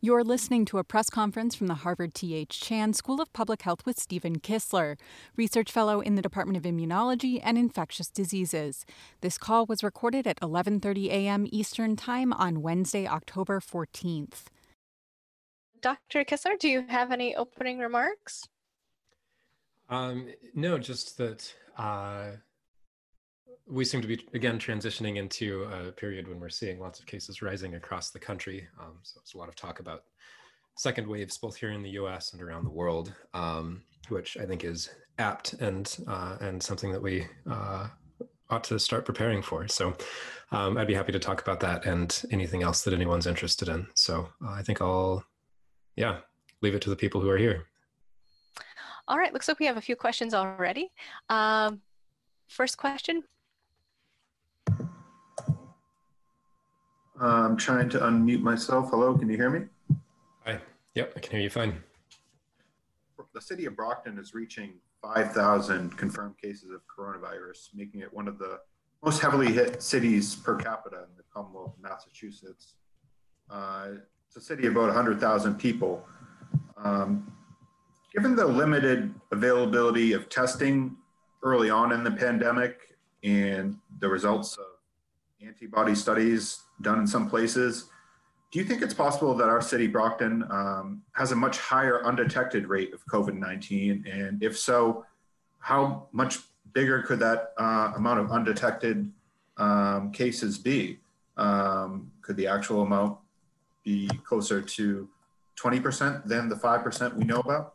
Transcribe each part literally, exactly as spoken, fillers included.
You're listening to a press conference from the Harvard T H Chan School of Public Health with Stephen Kissler, research fellow in the Department of Immunology and Infectious Diseases. This call was recorded at eleven thirty a.m. Eastern Time on Wednesday, October fourteenth. Doctor Kissler, do you have any opening remarks? Um, no, just that uh, we seem to be, again, transitioning into a period when we're seeing lots of cases rising across the country. Um, so it's a lot of talk about second waves, both here in the U S and around the world, um, which I think is apt and uh, and something that we uh, ought to start preparing for. So um, I'd be happy to talk about that and anything else that anyone's interested in. So uh, I think I'll, yeah, leave it to the people who are here. All right, looks like we have a few questions already. Um, first question. I'm trying to unmute myself. Hello, can you hear me? Hi, yep, I can hear you fine. The city of Brockton is reaching five thousand confirmed cases of coronavirus, making it one of the most heavily hit cities per capita in the Commonwealth of Massachusetts. Uh, it's a city of about one hundred thousand people. Um, given the limited availability of testing early on in the pandemic and the results of antibody studies done in some places, do you think it's possible that our city, Brockton, um, has a much higher undetected rate of COVID nineteen? And if so, how much bigger could that uh, amount of undetected um, cases be? Um, could the actual amount be closer to twenty percent than the five percent we know about?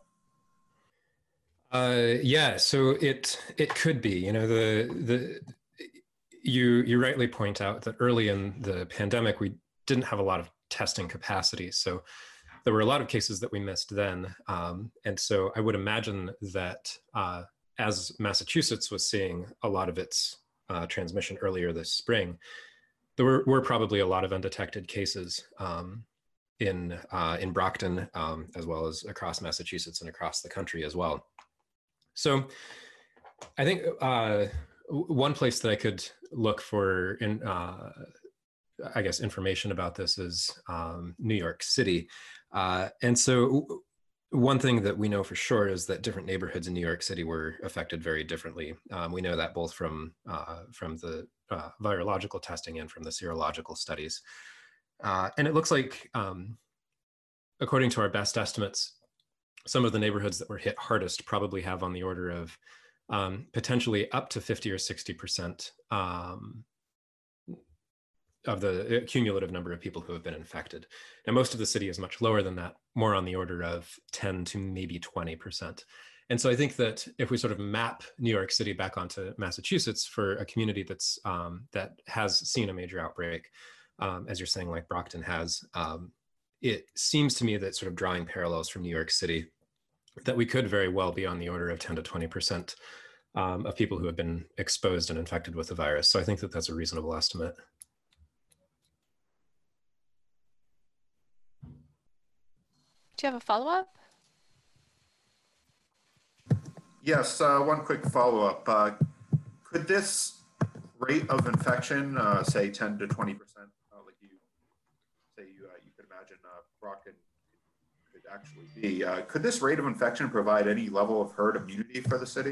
Uh, yeah, so it it could be. You know, the the you you rightly point out that early in the pandemic we didn't have a lot of testing capacity, so there were a lot of cases that we missed then, um, and so I would imagine that uh, as Massachusetts was seeing a lot of its uh, transmission earlier this spring, there were, were probably a lot of undetected cases um, in uh, in Brockton, um, as well as across Massachusetts and across the country as well. So I think uh, one place that I could look for in, uh, I guess, information about this is um, New York City. Uh, and so one thing that we know for sure is that different neighborhoods in New York City were affected very differently. Um, we know that both from, uh, from the uh, virological testing and from the serological studies. Uh, and it looks like, um, according to our best estimates, some of the neighborhoods that were hit hardest probably have on the order of um, potentially up to fifty or sixty percent um, of the cumulative number of people who have been infected. Now, most of the city is much lower than that, more on the order of ten to maybe twenty percent. And so I think that if we sort of map New York City back onto Massachusetts for a community that's um, that has seen a major outbreak, um, as you're saying, like Brockton has, um, it seems to me that sort of drawing parallels from New York City, that we could very well be on the order of ten to twenty percent um, of people who have been exposed and infected with the virus. So I think that that's a reasonable estimate. Do you have a follow-up? Yes, uh, one quick follow-up. Uh, could this rate of infection, uh, say ten to twenty percent, uh, like you say you, uh, you could imagine uh, Brockton could actually be, uh, could this rate of infection provide any level of herd immunity for the city?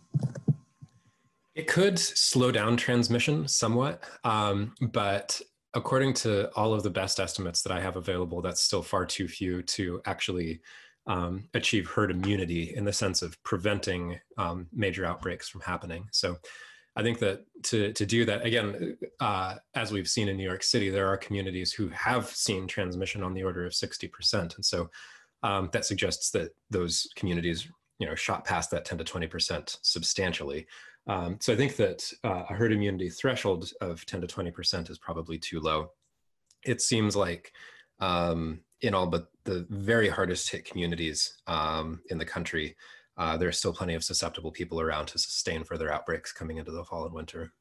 It could slow down transmission somewhat, um, but according to all of the best estimates that I have available, that's still far too few to actually um, achieve herd immunity in the sense of preventing um, major outbreaks from happening. So I think that to, to do that, again, uh, as we've seen in New York City, there are communities who have seen transmission on the order of sixty percent. And so um, that suggests that those communities, you know, shot past that ten to twenty percent substantially. Um, so I think that uh, a herd immunity threshold of ten to twenty percent is probably too low. It seems like um, in all but the very hardest hit communities um, in the country, uh, there are still plenty of susceptible people around to sustain further outbreaks coming into the fall and winter.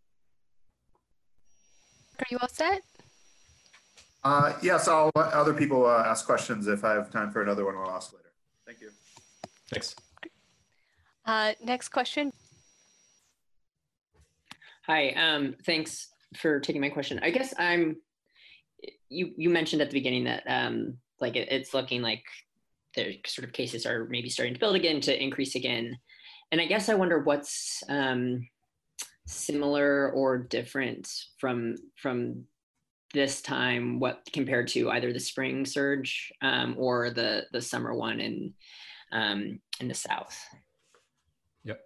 Are you all set? Uh, yes, I'll let other people uh, ask questions. If I have time for another one, I'll ask later. Thank you. Thanks. Uh, next question. Hi, um, thanks for taking my question. I guess I'm, you, you mentioned at the beginning that um, like it, it's looking like the sort of cases are maybe starting to build again, to increase again. And I guess I wonder what's um, similar or different from from this time, what compared to either the spring surge um, or the the summer one in um, in the South. Yep.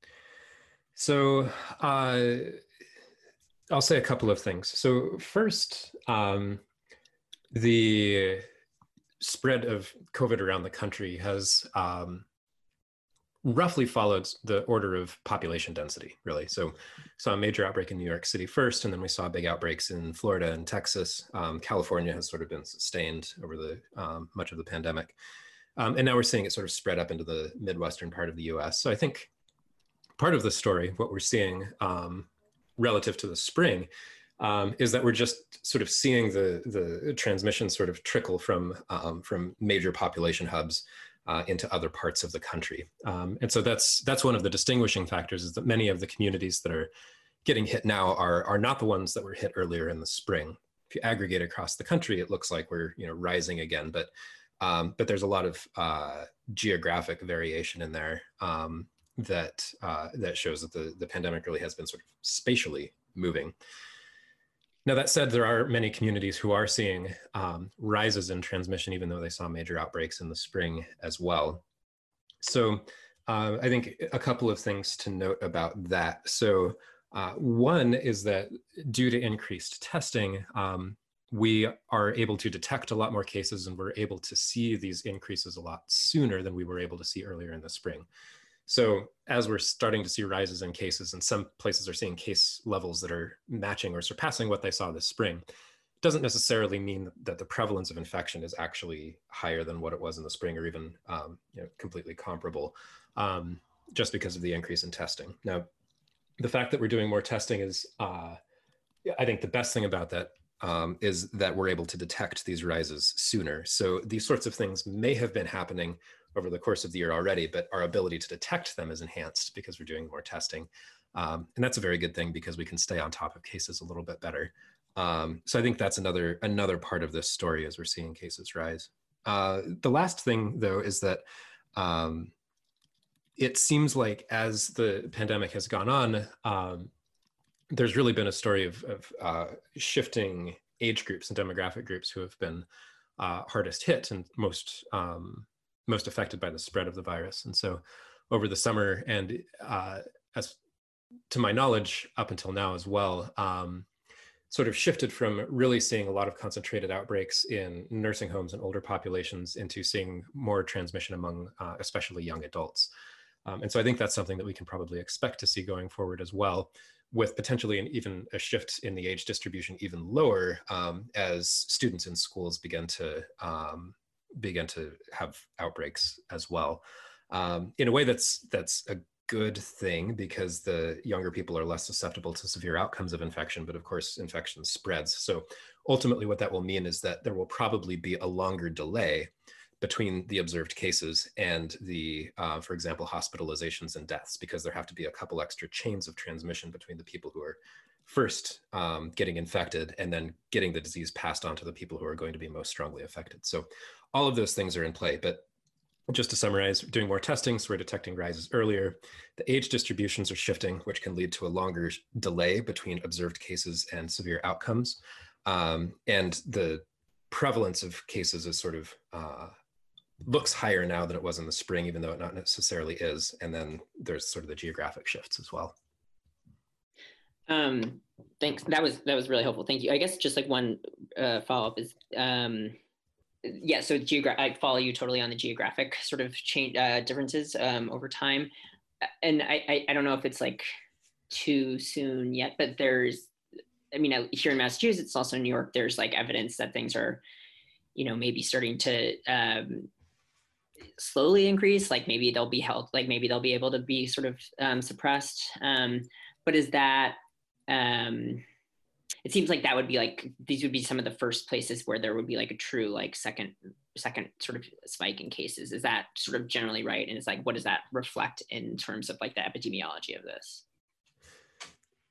So uh, I'll say a couple of things. So first, um, the spread of COVID around the country has um, roughly followed the order of population density, really. So saw a major outbreak in New York City first, and then we saw big outbreaks in Florida and Texas. Um, California has sort of been sustained over the um, much of the pandemic. Um, and now we're seeing it sort of spread up into the Midwestern part of the U S. So I think part of the story, what we're seeing um, relative to the spring, um, is that we're just sort of seeing the, the transmission sort of trickle from, um, from major population hubs uh, into other parts of the country. Um, and so that's, that's one of the distinguishing factors, is that many of the communities that are getting hit now are, are not the ones that were hit earlier in the spring. If you aggregate across the country, it looks like we're, you know, rising again, but Um, but there's a lot of uh, geographic variation in there um, that uh, that shows that the, the pandemic really has been sort of spatially moving. Now, that said, there are many communities who are seeing um, rises in transmission, even though they saw major outbreaks in the spring as well. So uh, I think a couple of things to note about that. So uh, one is that due to increased testing, um, we are able to detect a lot more cases, and we're able to see these increases a lot sooner than we were able to see earlier in the spring. So as we're starting to see rises in cases, and some places are seeing case levels that are matching or surpassing what they saw this spring, it doesn't necessarily mean that the prevalence of infection is actually higher than what it was in the spring, or even um, you know, completely comparable, um, just because of the increase in testing. Now, the fact that we're doing more testing is, uh, I think the best thing about that Um, is that we're able to detect these rises sooner. So these sorts of things may have been happening over the course of the year already, but our ability to detect them is enhanced because we're doing more testing. Um, and that's a very good thing, because we can stay on top of cases a little bit better. Um, so I think that's another, another part of this story as we're seeing cases rise. Uh, the last thing, though, is that um, it seems like as the pandemic has gone on, um, there's really been a story of, of uh, shifting age groups and demographic groups who have been uh, hardest hit and most um, most affected by the spread of the virus. And so over the summer, and uh, as to my knowledge, up until now as well, um, sort of shifted from really seeing a lot of concentrated outbreaks in nursing homes and older populations into seeing more transmission among uh, especially young adults. Um, and so I think that's something that we can probably expect to see going forward as well, with potentially an even a shift in the age distribution even lower um, as students in schools begin to um, begin to have outbreaks as well. Um, in a way, that's that's a good thing, because the younger people are less susceptible to severe outcomes of infection, but of course, infection spreads. So ultimately, what that will mean is that there will probably be a longer delay between the observed cases and the, uh, for example, hospitalizations and deaths, because there have to be a couple extra chains of transmission between the people who are first um, getting infected and then getting the disease passed on to the people who are going to be most strongly affected. So all of those things are in play. But just to summarize, doing more testing, so we're detecting rises earlier. The age distributions are shifting, which can lead to a longer delay between observed cases and severe outcomes. Um, and the prevalence of cases is sort of uh, looks higher now than it was in the spring, even though it not necessarily is. And then there's sort of the geographic shifts as well. Um, thanks. That was that was really helpful. Thank you. I guess just like one uh, follow up is, um, yeah. So geogra- I follow you totally on the geographic sort of change uh, differences um, over time, and I, I I don't know if it's like too soon yet, but there's, I mean, here in Massachusetts, also in New York, there's like evidence that things are, you know, maybe starting to um, slowly increase, like maybe they'll be held, like maybe they'll be able to be sort of um, suppressed. Um, but is that, um, it seems like that would be like, these would be some of the first places where there would be like a true like second, second sort of spike in cases. Is that sort of generally right? And it's like, what does that reflect in terms of like the epidemiology of this?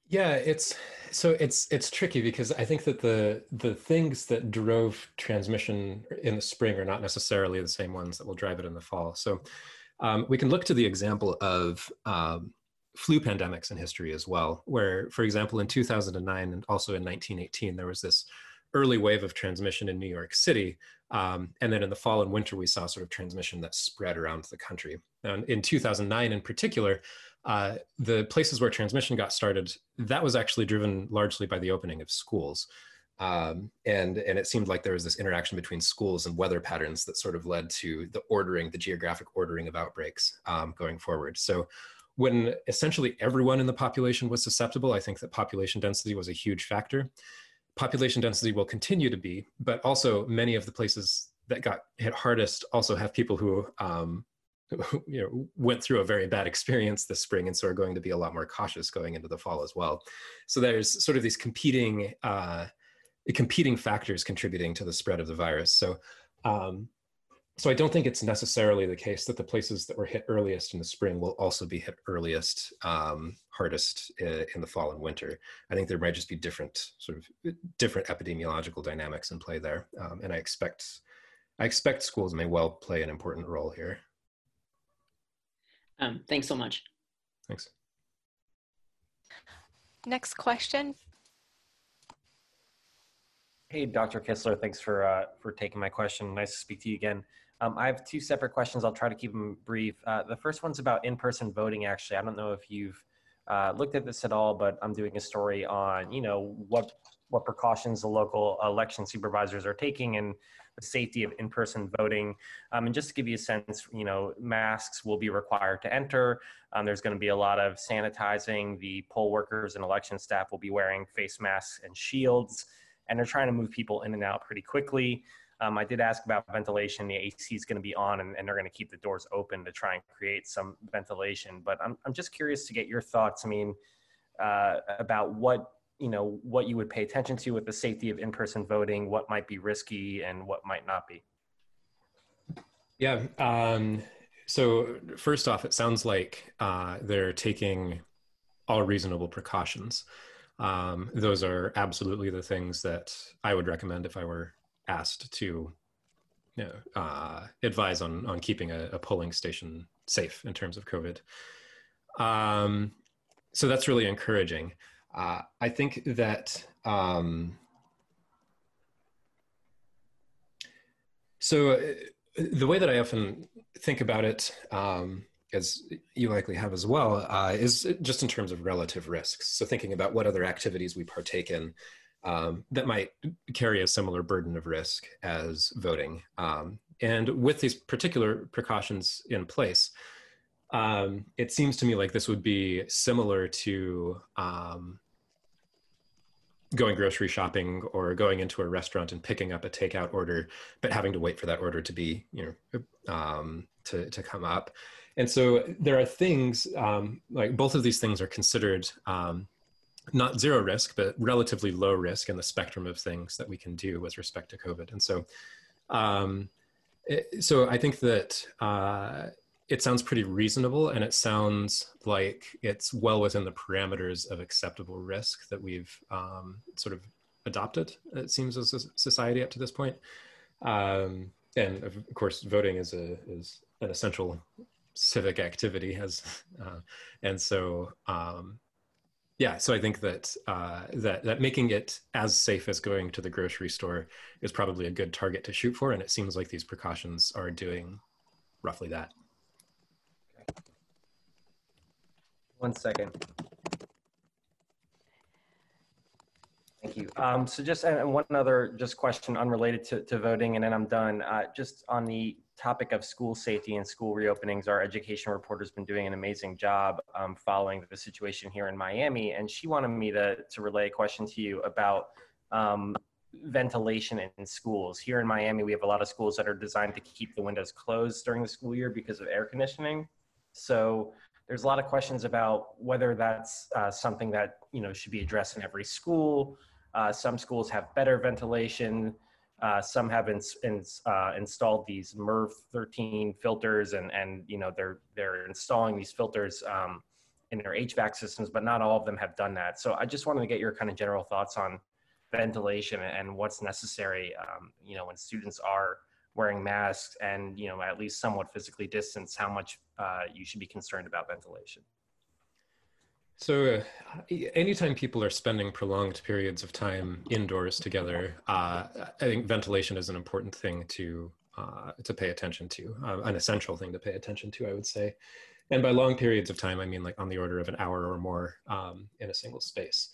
Yeah, it's so it's it's tricky because I think that the the things that drove transmission in the spring are not necessarily the same ones that will drive it in the fall. So um, we can look to the example of um, flu pandemics in history as well, where, for example, in two thousand nine and also in nineteen eighteen, there was this early wave of transmission in New York City. Um, and then in the fall and winter, we saw sort of transmission that spread around the country. And in two thousand nine in particular, uh, the places where transmission got started, that was actually driven largely by the opening of schools. Um, and, and it seemed like there was this interaction between schools and weather patterns that sort of led to the ordering, the geographic ordering of outbreaks um, going forward. So when essentially everyone in the population was susceptible, I think that population density was a huge factor. Population density will continue to be, but also many of the places that got hit hardest also have people who, um, who you know, went through a very bad experience this spring, and so are going to be a lot more cautious going into the fall as well. So there's sort of these competing, uh, competing factors contributing to the spread of the virus. So, um, so I don't think it's necessarily the case that the places that were hit earliest in the spring will also be hit earliest, um, hardest in the fall and winter. I think there might just be different sort of different epidemiological dynamics in play there. Um, and I expect, I expect schools may well play an important role here. Um, thanks so much. Thanks. Next question. Hey, Doctor Kissler, thanks for uh, for taking my question. Nice to speak to you again. Um, I have two separate questions. I'll try to keep them brief. Uh, the first one's about in-person voting, actually. I don't know if you've uh, looked at this at all, but I'm doing a story on, you know, what, what precautions the local election supervisors are taking and the safety of in-person voting. Um, and just to give you a sense, you know, masks will be required to enter. Um, there's going to be a lot of sanitizing. The poll workers and election staff will be wearing face masks and shields, and they're trying to move people in and out pretty quickly. Um, I did ask about ventilation. The A C is going to be on, and, and they're going to keep the doors open to try and create some ventilation. But I'm, I'm just curious to get your thoughts, I mean, uh, about what, you know, what you would pay attention to with the safety of in-person voting, what might be risky and what might not be. Yeah, um, so first off, it sounds like uh, they're taking all reasonable precautions. Um, those are absolutely the things that I would recommend if I were asked to, you know, uh, advise on, on keeping a, a polling station safe in terms of COVID. Um, so that's really encouraging. Uh, I think that, um, so the way that I often think about it, um, as you likely have as well, uh, is just in terms of relative risks. So thinking about what other activities we partake in um, that might carry a similar burden of risk as voting. Um, and with these particular precautions in place, um, it seems to me like this would be similar to um, going grocery shopping or going into a restaurant and picking up a takeout order, but having to wait for that order to be, you know, um, to, to come up. And so there are things, um, like both of these things are considered um, not zero risk, but relatively low risk in the spectrum of things that we can do with respect to COVID. And so, um, it, so I think that uh, it sounds pretty reasonable, and it sounds like it's well within the parameters of acceptable risk that we've um, sort of adopted, it seems, as a society up to this point. Um, and of course, voting is a is an essential civic activity, has, uh, and so um, yeah. So I think that uh, that that making it as safe as going to the grocery store is probably a good target to shoot for, and it seems like these precautions are doing roughly that. One second. Thank you. Um, so just and one other just question unrelated to, to voting, and then I'm done. Uh, just on the topic of school safety and school reopenings, our education reporter's been doing an amazing job um, following the situation here in Miami, and she wanted me to, to relay a question to you about um, ventilation in schools. Here in Miami, we have a lot of schools that are designed to keep the windows closed during the school year because of air conditioning. So there's a lot of questions about whether that's uh, something that, you know, should be addressed in every school. Uh, some schools have better ventilation. Uh, some have ins ins uh, installed these MERV thirteen filters, and and you know they're they're installing these filters um, in their H V A C systems, but not all of them have done that. So I just wanted to get your kind of general thoughts on ventilation and what's necessary, um, you know, when students are wearing masks and, you know, at least somewhat physically distanced, how much uh, you should be concerned about ventilation. So uh, anytime people are spending prolonged periods of time indoors together, uh, I think ventilation is an important thing to uh, to pay attention to, uh, an essential thing to pay attention to, I would say. And by long periods of time, I mean like on the order of an hour or more um, in a single space.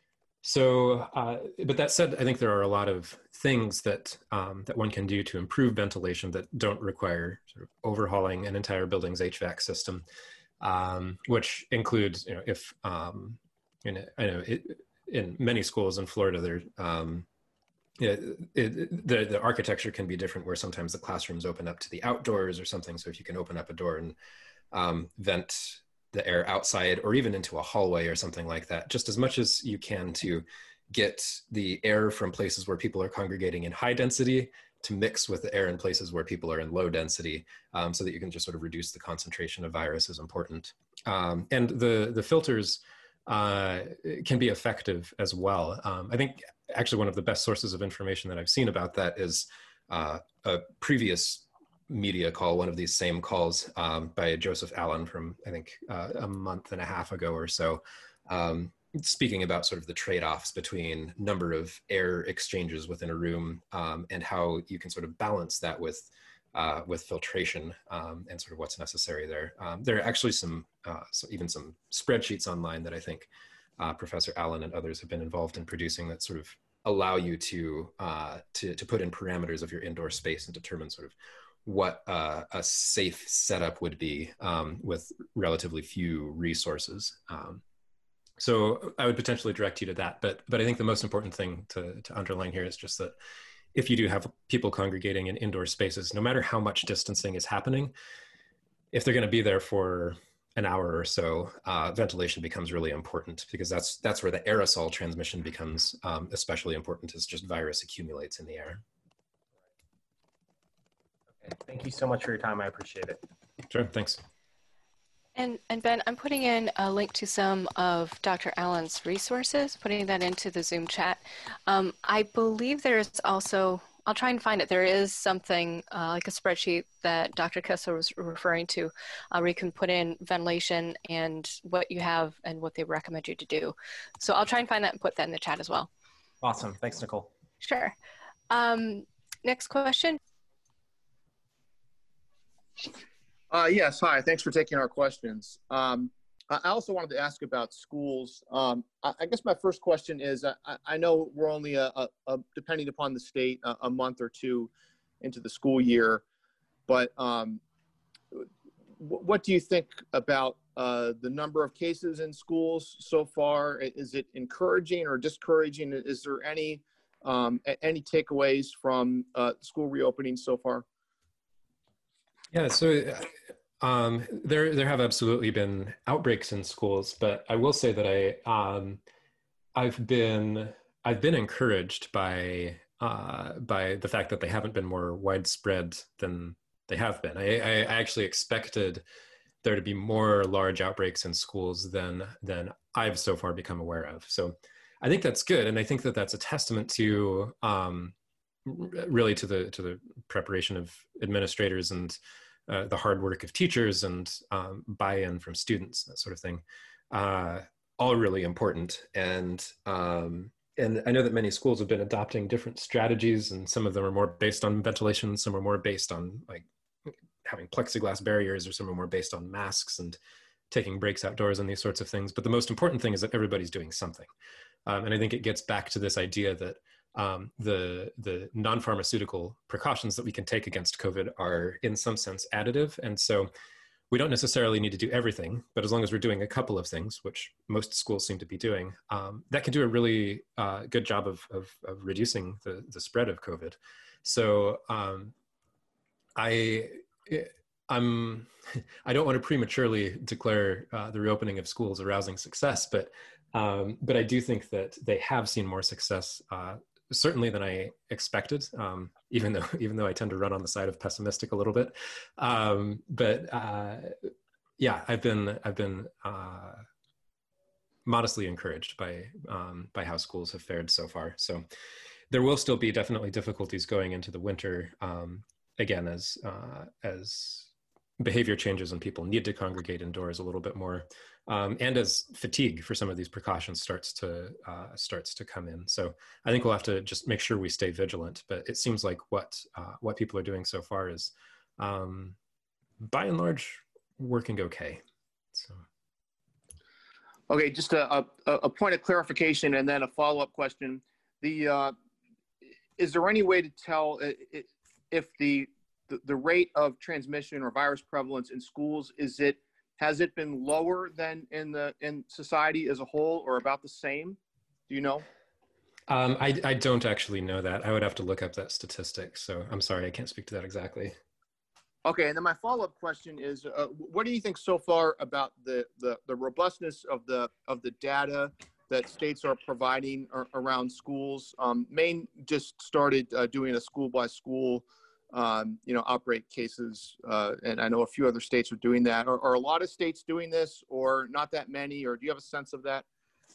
So, uh, but that said, I think there are a lot of things that um, that one can do to improve ventilation that don't require sort of overhauling an entire building's H V A C system. Um, which includes, you know, if, um, in, I know it, in many schools in Florida, there, um, it, it, the, the architecture can be different where sometimes the classrooms open up to the outdoors or something. So if you can open up a door and um, vent the air outside or even into a hallway or something like that, just as much as you can to get the air from places where people are congregating in high density to mix with the air in places where people are in low density, um, so that you can just sort of reduce the concentration of virus is important. Um, and the, the filters uh, can be effective as well. Um, I think actually one of the best sources of information that I've seen about that is uh, a previous media call, one of these same calls um, by Joseph Allen from, I think, uh, a month and a half ago or so, um, speaking about sort of the trade-offs between number of air exchanges within a room um, and how you can sort of balance that with uh, with filtration um, and sort of what's necessary there. Um, there are actually some, uh, so even some spreadsheets online that I think uh, Professor Allen and others have been involved in producing that sort of allow you to, uh, to, to put in parameters of your indoor space and determine sort of what uh, a safe setup would be um, with relatively few resources. Um, So I would potentially direct you to that, but but I think the most important thing to, to underline here is just that if you do have people congregating in indoor spaces, no matter how much distancing is happening, if they're going to be there for an hour or so, uh, ventilation becomes really important, because that's that's where the aerosol transmission becomes um, especially important, as just virus accumulates in the air. Okay, thank you so much for your time. I appreciate it. Sure, thanks. And, and Ben, I'm putting in a link to some of Doctor Allen's resources, putting that into the Zoom chat. Um, I believe there's also, I'll try and find it, there is something uh, like a spreadsheet that Doctor Kissler was referring to, uh, where you can put in ventilation and what you have and what they recommend you to do. So I'll try and find that and put that in the chat as well. Awesome, thanks, Nicole. Sure. Um, next question. Uh, yes, hi, thanks for taking our questions. Um, I also wanted to ask about schools. Um, I, I guess my first question is, I, I know we're only, a, a, a, depending upon the state, a, a month or two into the school year, but um, what do you think about uh, the number of cases in schools so far? Is it encouraging or discouraging? Is there any, um, any takeaways from uh, school reopening so far? Yeah, so um, there there have absolutely been outbreaks in schools, but I will say that I um, I've been I've been encouraged by uh, by the fact that they haven't been more widespread than they have been. I, I actually expected there to be more large outbreaks in schools than than I've so far become aware of. So I think that's good, and I think that that's a testament to um, really to the to the preparation of administrators and uh, the hard work of teachers and um, buy-in from students, that sort of thing, uh, all really important. And um, and I know that many schools have been adopting different strategies, and some of them are more based on ventilation, some are more based on like having plexiglass barriers, or some are more based on masks and taking breaks outdoors and these sorts of things. But the most important thing is that everybody's doing something. Um, and I think it gets back to this idea that Um, the, the non-pharmaceutical precautions that we can take against COVID are in some sense additive. And so we don't necessarily need to do everything, but as long as we're doing a couple of things, which most schools seem to be doing, um, that can do a really uh, good job of, of, of reducing the, the spread of COVID. So um, I, I'm, I don't want to prematurely declare uh, the reopening of schools a rousing success, but, um, but I do think that they have seen more success uh, certainly than I expected, um, even though even though I tend to run on the side of pessimistic a little bit. Um, but uh, yeah, I've been I've been uh, modestly encouraged by um, by how schools have fared so far. So there will still be definitely difficulties going into the winter, um, again, as uh, as behavior changes and people need to congregate indoors a little bit more, um, and as fatigue for some of these precautions starts to uh, starts to come in. So I think we'll have to just make sure we stay vigilant. But it seems like what uh, what people are doing so far is, um, by and large, working okay. So. Okay, just a, a, a point of clarification and then a follow-up question. The uh, is there any way to tell if the, the the rate of transmission or virus prevalence in schools, is it has it been lower than in the in society as a whole, or about the same? Do you know? Um, I I don't actually know that. I would have to look up that statistic. So I'm sorry, I can't speak to that exactly. Okay, and then my follow-up question is, uh, what do you think so far about the, the, the robustness of the of the data that states are providing ar around schools? Um, Maine just started uh, doing a school-by-school, um, you know, outbreak cases, uh, and I know a few other states are doing that. Are, are a lot of states doing this, or not that many, or do you have a sense of that?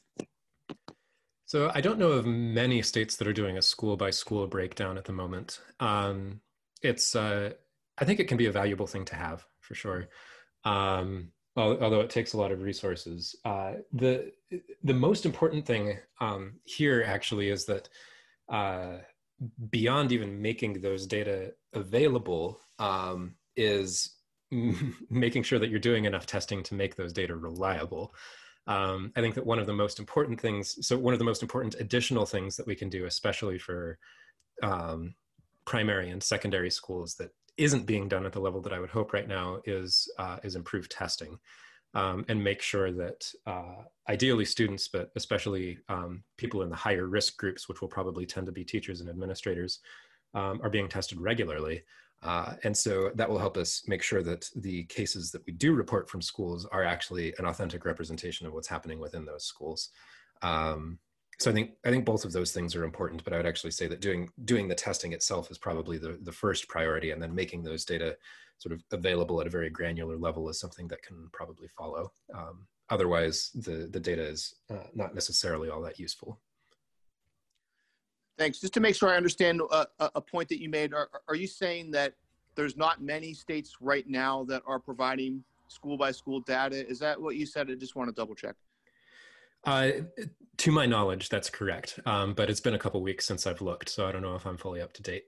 So I don't know of many states that are doing a school-by-school breakdown at the moment. Um, it's uh, I think it can be a valuable thing to have, for sure, um, although it takes a lot of resources. Uh, the, the most important thing um, here actually is that uh, beyond even making those data available um, is making sure that you're doing enough testing to make those data reliable. Um, I think that one of the most important things, so one of the most important additional things that we can do, especially for um, primary and secondary schools that isn't being done at the level that I would hope right now, is uh, is improve testing um, and make sure that uh, ideally students, but especially um, people in the higher risk groups, which will probably tend to be teachers and administrators, um, are being tested regularly. Uh, and so that will help us make sure that the cases that we do report from schools are actually an authentic representation of what's happening within those schools. Um, So I think I think both of those things are important, but I would actually say that doing doing the testing itself is probably the, the first priority, and then making those data sort of available at a very granular level is something that can probably follow. Um, otherwise, the, the data is uh, not necessarily all that useful. Thanks. Just to make sure I understand a, a point that you made, are, are you saying that there's not many states right now that are providing school-by-school data? Is that what you said? I just want to double check. Uh, to my knowledge, that's correct. Um, but it's been a couple weeks since I've looked, so I don't know if I'm fully up to date.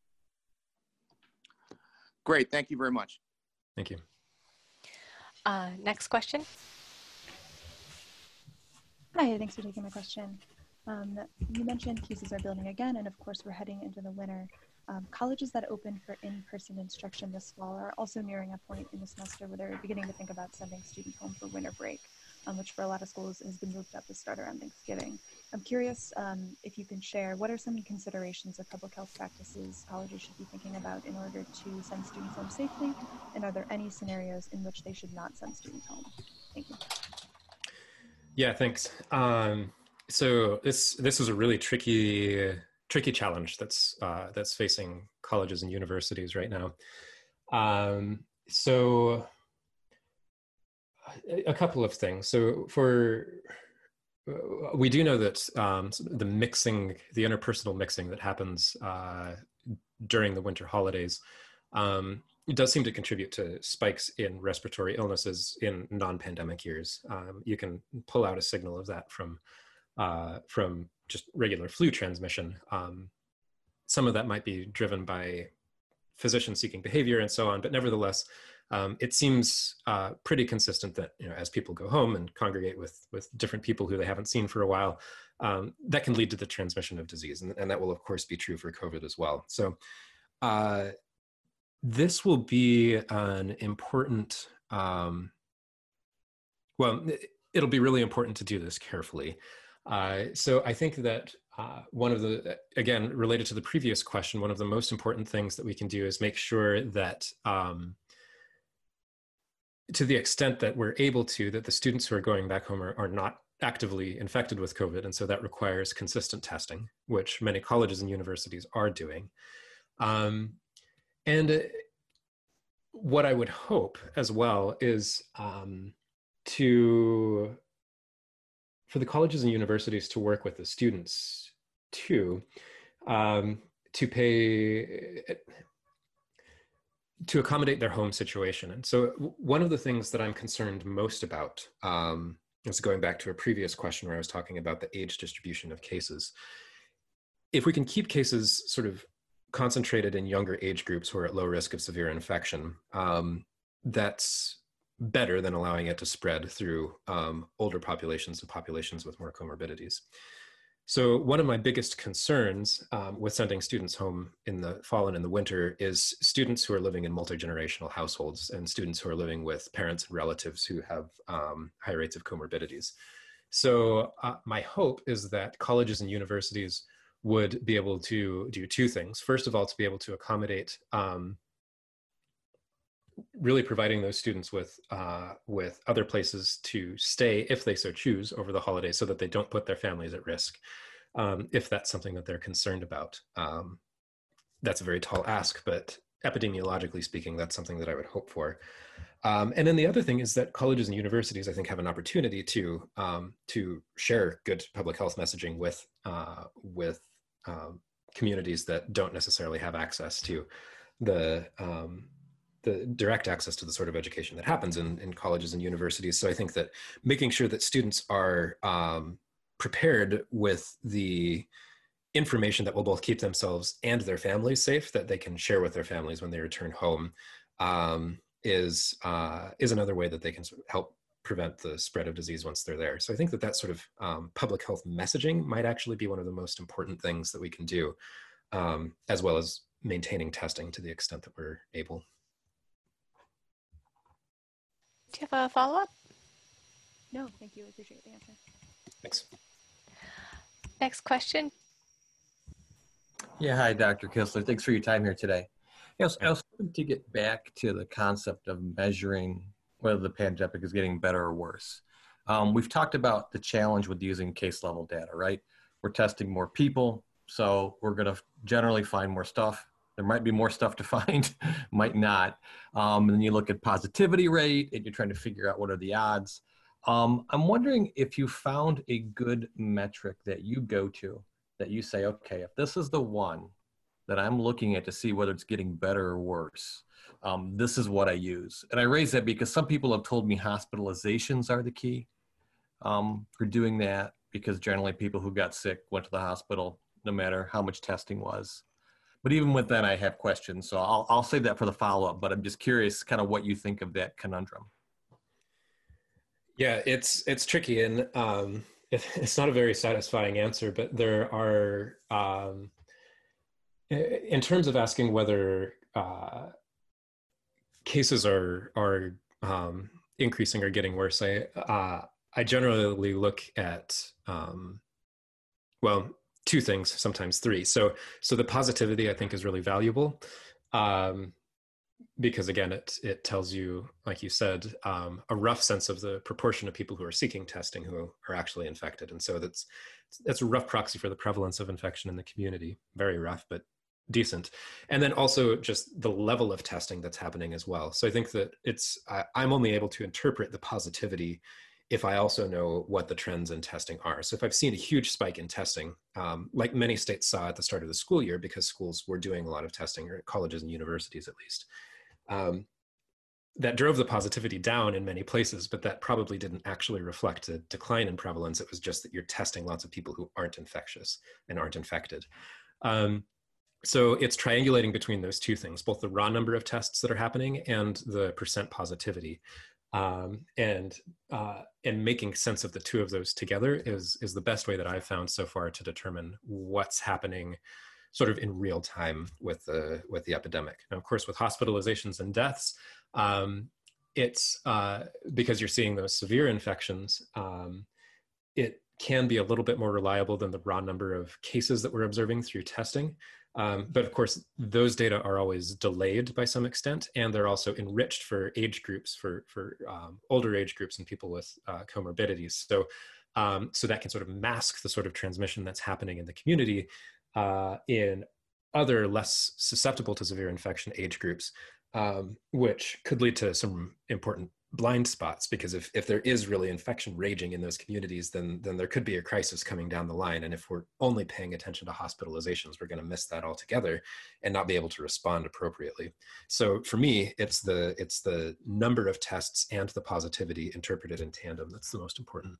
Great. Thank you very much. Thank you. Uh, next question. Hi, thanks for taking my question. Um, you mentioned cases are building again, and of course we're heading into the winter. Um, colleges that open for in-person instruction this fall are also nearing a point in the semester where they're beginning to think about sending students home for winter break, um, which for a lot of schools has been moved up to start around Thanksgiving. I'm curious um, if you can share, what are some considerations or public health practices colleges should be thinking about in order to send students home safely? And are there any scenarios in which they should not send students home? Thank you. Yeah, thanks. Um, so this this is a really tricky tricky challenge that's uh, that's facing colleges and universities right now. Um, so a, a couple of things. So for we do know that um, the mixing, the interpersonal mixing that happens uh, during the winter holidays, um, it does seem to contribute to spikes in respiratory illnesses in non-pandemic years. Um, you can pull out a signal of that from uh, from just regular flu transmission. Um, some of that might be driven by physician-seeking behavior and so on, but nevertheless, um, it seems uh, pretty consistent that, you know, as people go home and congregate with with different people who they haven't seen for a while, um, that can lead to the transmission of disease, and, and that will of course be true for COVID as well. So. Uh, This will be an important, um, well, it'll be really important to do this carefully. Uh, so I think that uh, one of the, again, related to the previous question, one of the most important things that we can do is make sure that um, to the extent that we're able to, that the students who are going back home are, are not actively infected with COVID. And so that requires consistent testing, which many colleges and universities are doing. Um, And what I would hope as well is um, to for the colleges and universities to work with the students too, um, to pay, to accommodate their home situation. And so one of the things that I'm concerned most about, um, is going back to a previous question where I was talking about the age distribution of cases. If we can keep cases sort of concentrated in younger age groups who are at low risk of severe infection, um, that's better than allowing it to spread through um, older populations and populations with more comorbidities. So one of my biggest concerns um, with sending students home in the fall and in the winter is students who are living in multi-generational households and students who are living with parents and relatives who have um, high rates of comorbidities. So uh, my hope is that colleges and universities would be able to do two things. First of all, to be able to accommodate um, really providing those students with uh, with other places to stay if they so choose over the holidays, so that they don't put their families at risk, um, if that's something that they're concerned about. Um, that's a very tall ask, but epidemiologically speaking, that's something that I would hope for. Um, and then the other thing is that colleges and universities, I think, have an opportunity to um, to share good public health messaging with uh, with um, communities that don't necessarily have access to the um, the direct access to the sort of education that happens in, in colleges and universities. So I think that making sure that students are um, prepared with the information that will both keep themselves and their families safe, that they can share with their families when they return home, um, is, uh, is another way that they can sort of help prevent the spread of disease once they're there. So I think that that sort of um, public health messaging might actually be one of the most important things that we can do, um, as well as maintaining testing to the extent that we're able. Do you have a follow-up? No, thank you. I appreciate the answer. Thanks. Next question. Yeah, hi, Doctor Kissler. Thanks for your time here today. I was, I was hoping to get back to the concept of measuring whether the pandemic is getting better or worse. Um, we've talked about the challenge with using case level data, right? We're testing more people, so we're going to generally find more stuff. There might be more stuff to find, might not. Um, and then you look at positivity rate and you're trying to figure out what are the odds. Um, I'm wondering if you found a good metric that you go to, that you say, okay, if this is the one that I'm looking at to see whether it's getting better or worse, um, this is what I use. And I raise that because some people have told me hospitalizations are the key um, for doing that, because generally people who got sick went to the hospital no matter how much testing was. But even with that, I have questions. So I'll, I'll save that for the follow-up, but I'm just curious kind of what you think of that conundrum. Yeah, it's it's tricky, and um, it, it's not a very satisfying answer, but there are, um, in terms of asking whether uh, cases are, are um, increasing or getting worse, I, uh, I generally look at, um, well, two things, sometimes three. So, so the positivity I think is really valuable, um, because again, it it tells you, like you said, um, a rough sense of the proportion of people who are seeking testing who are actually infected, and so that's that's a rough proxy for the prevalence of infection in the community. Very rough, but decent. And then also just the level of testing that's happening as well. So I think that it's I, I'm only able to interpret the positivity if I also know what the trends in testing are. So if I've seen a huge spike in testing, um, like many states saw at the start of the school year, because schools were doing a lot of testing, or colleges and universities at least, um, that drove the positivity down in many places, but that probably didn't actually reflect a decline in prevalence. It was just that you're testing lots of people who aren't infectious and aren't infected. Um, so it's triangulating between those two things, both the raw number of tests that are happening and the percent positivity. Um, and uh, and making sense of the two of those together is is the best way that I've found so far to determine what's happening, sort of in real time with the with the epidemic. Now, of course, with hospitalizations and deaths, um, it's uh, because you're seeing those severe infections. Um, it can be a little bit more reliable than the raw number of cases that we're observing through testing. Um, but of course, those data are always delayed by some extent, and they're also enriched for age groups, for, for um, older age groups and people with uh, comorbidities. So, um, so that can sort of mask the sort of transmission that's happening in the community uh, in other less susceptible to severe infection age groups, um, which could lead to some important blind spots, because if, if there is really infection raging in those communities, then, then there could be a crisis coming down the line. And if we're only paying attention to hospitalizations, we're going to miss that altogether and not be able to respond appropriately. So for me, it's the, it's the number of tests and the positivity interpreted in tandem that's the most important.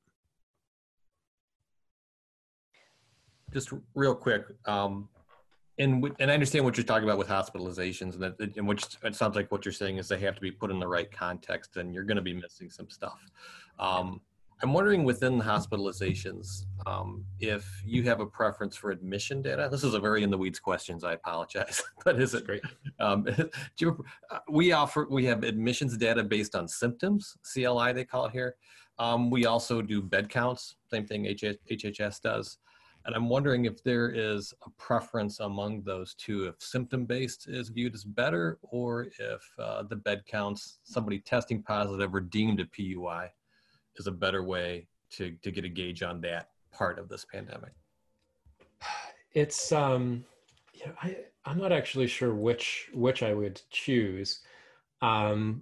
Just real quick, um, and and I understand what you're talking about with hospitalizations, and that, and which it sounds like what you're saying is they have to be put in the right context, and you're going to be missing some stuff. Um, I'm wondering within the hospitalizations, um, if you have a preference for admission data. This is a very in the weeds questions. I apologize, but is it great? Um, do you, uh, we offer we have admissions data based on symptoms, C L I they call it here. Um, we also do bed counts, same thing H H S does. And I'm wondering if there is a preference among those two, if symptom-based is viewed as better, or if uh, the bed counts, somebody testing positive or deemed a P U I is a better way to, to get a gauge on that part of this pandemic. It's, um, you know, I, I'm not actually sure which, which I would choose. Um,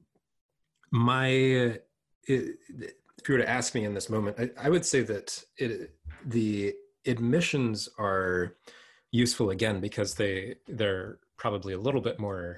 my, it, if you were to ask me in this moment, I, I would say that it, the, admissions are useful again because they they're probably a little bit more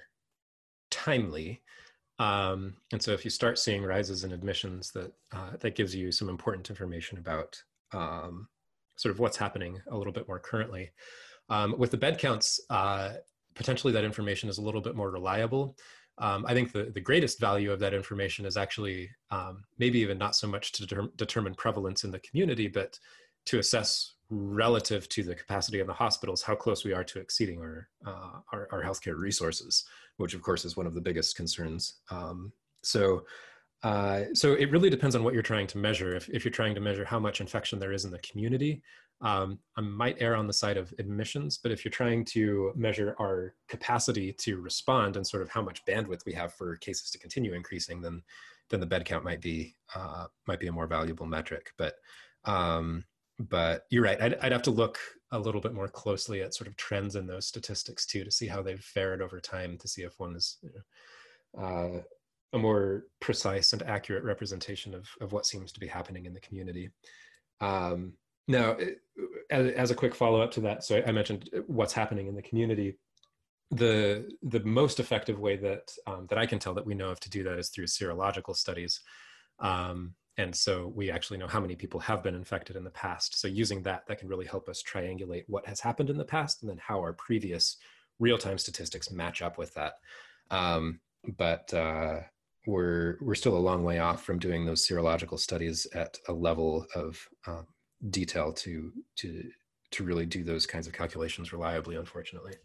timely, um, and so if you start seeing rises in admissions, that uh, that gives you some important information about um, sort of what's happening a little bit more currently. Um, with the bed counts, uh, potentially that information is a little bit more reliable. Um, I think the, the greatest value of that information is actually um, maybe even not so much to de- determine prevalence in the community, but to assess relative to the capacity of the hospitals, how close we are to exceeding our, uh, our, our healthcare resources, which of course is one of the biggest concerns. Um, so, uh, so it really depends on what you're trying to measure. If, if you're trying to measure how much infection there is in the community, um, I might err on the side of admissions, but if you're trying to measure our capacity to respond and sort of how much bandwidth we have for cases to continue increasing, then, then the bed count might be, uh, might be a more valuable metric. But, um, But you're right, I'd, I'd have to look a little bit more closely at sort of trends in those statistics too, to see how they've fared over time, to see if one is, you know, uh, a more precise and accurate representation of, of what seems to be happening in the community. Um, now, as, as a quick follow-up to that, so I mentioned what's happening in the community. The, the most effective way that, um, that I can tell that we know of to do that is through serological studies. Um, And so we actually know how many people have been infected in the past. So using that, that can really help us triangulate what has happened in the past and then how our previous real-time statistics match up with that. Um, but uh, we're, we're still a long way off from doing those serological studies at a level of um, detail to, to, to really do those kinds of calculations reliably, unfortunately.